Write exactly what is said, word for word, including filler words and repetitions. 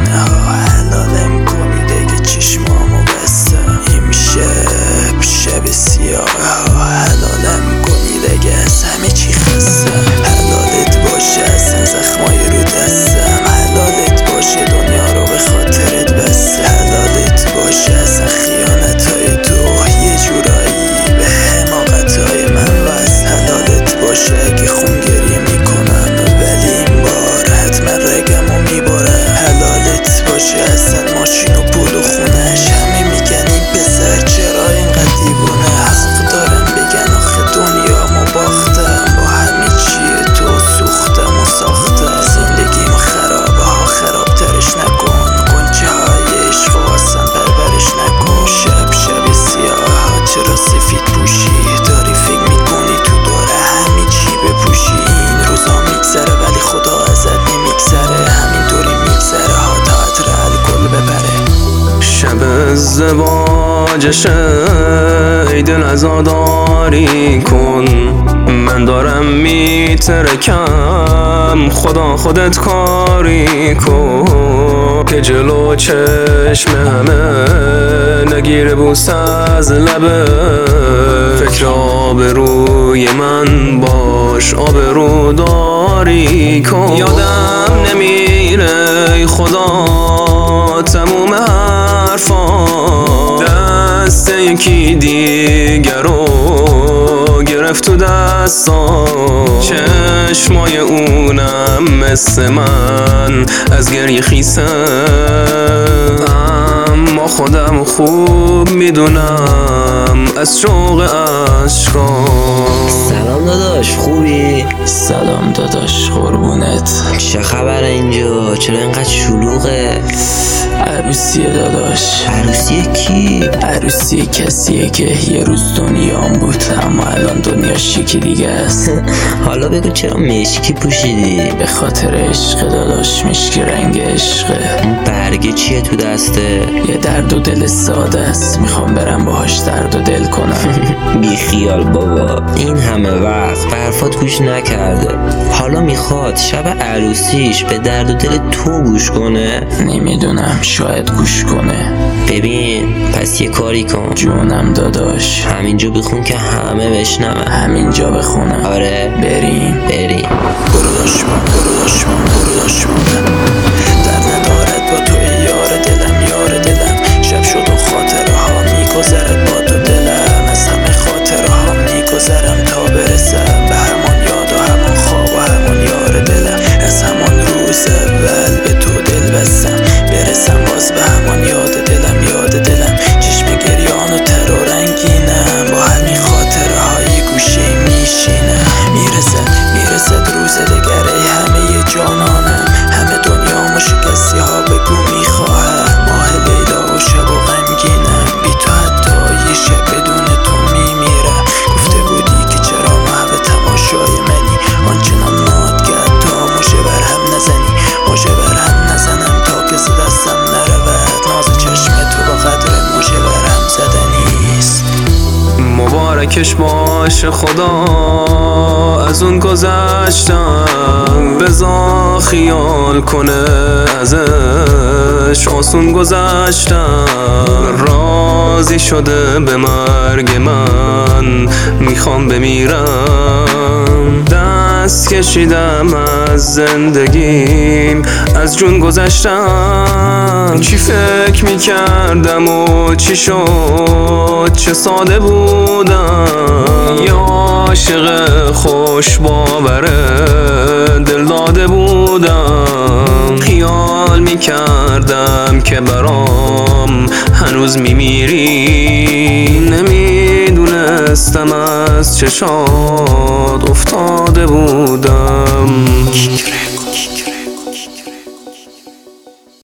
دیوونه ها حلالم کنی دیگه چشمامو بستم امشب شب سیاه ها حلالم کنی دیگه از همه چی خستم حلالت باشه اصلا زخمای رو دستم حلالت باشه دنیا رو به خاطرت بستم حلالت باشه اصلا خیانت های تو یه جورایی به حماقت های من وست حلالت باشه اگه خون گریه میکنم ولی این بار حتما رگمو میبارم حلالت باشه اصلا ماشین و پول و خونش همه میگن این پسر چرا اینقدر دیوونه حق دارم بگن آخه دنیامو باختم با همه چیه تو سوختم و ساختم زندگیم خرابه ها خرابترش نکن قنچه های عشق و اصلا پرورش نکن شب شب سیاه ها چرا سفید پوشی داری فکر میکنی تو داره همه چی بپوشی این روزا میگذره ولی خدا ازت نمیگذره همینطوری میگذره ها تا عطر الکل ببره شب ازدواجشه ای دل عزاداری کن من دارم میترکم خدا خودت کاری کن که جلو چشم همه نگیره بوس از لبه فکر آبروی من باش آبرو داری کن یادم نمیره خدا تموم حرفا دست یکی دیگر رو گرفت تو دستا چشمای اونم مثل من از گریه خیسه اما خودم خوب میدونم از شوق عشقا سلام داداش خوبی؟ سلام داداش قربونت چه خبره اینجا؟ چرا اینقدر شلوغه؟ عروسیه داداش عروسی کی؟ عروسی کسیه که یه روز دنیام بود اما الان دنیاش یکی دیگه است حالا بگو چرا مشکی پوشیدی؟ به خاطر عشق داداش مشکی رنگ عشقه اون برگه چیه تو دسته؟ یه درد و دل ساده است میخوام برم باهاش درد و دل کنم بی خیال بابا این همه وقت به حرفات گوش نکرده حالا میخواد شب عروسیش به درد و دل تو گوش کنه؟ نمیدونم شاید گوش کنه ببین پس یه کاری کن جونم داداش همینجا بخون که همه بشنون همینجا بخونم آره بریم بریم برو داشمم برو داشمم برو داشمم در ندارد با توی یار دلم یار دلم شب شد و خاطره ها میگذرد با تو دلم از همه خاطره ها میگذرم تا برسم به همان یاد و همان خواب و همان یار دلم از همان روز اول به تو دل بستم برسم باز به همان یاد دلم یاد دلم چشم گریان و تر و رنگینم با همین خاطره های گوشه میشینم میرسد میرسد روز دگره همه جانانم همه دنیا شکستی ها بگو میخواهم ماه لیلا و شب و غمگینم بی تو حتی یه شب بدون تو میمیرم گفته بودی که چرا محو تماشای منی آنچنان مات کرد تا موشه بر هم نزنی موشه بر هم نزنم تا کسی دستم نرود ناز چشم تو با قدر موشه بر هم زدنیست مبارکش باشه خدا از اون گذشتم بزا خیال کنه ازش آسون گذشتم راضی شده به مرگ من میخوام بمیرم دست کشیدم از زندگیم از جون گذشتم چی فکر میکردم و چی شد چه ساده بودم یا عاشق خوش باوره دل داده بودم خیال میکردم که برام هنوز میمیری نمیدونستم از چشات افتاده بودم